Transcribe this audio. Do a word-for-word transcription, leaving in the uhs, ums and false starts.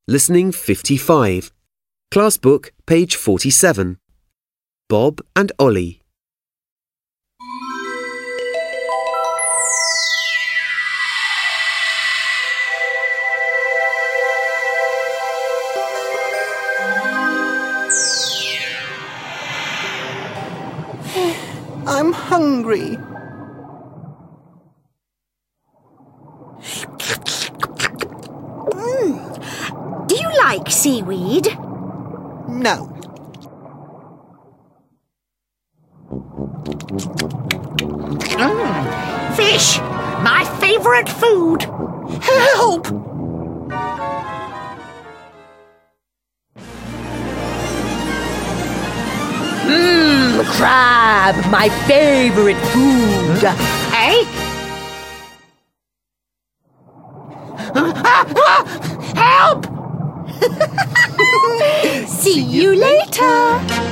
Listening fifty-five. Class book, page forty-seven. Bob and Ollie. I'm hungry. Mm. Do you like seaweed? No. Mm. Fish, my favourite food. Help! Mmm, crab, my favourite food. Eh? Help! See you later.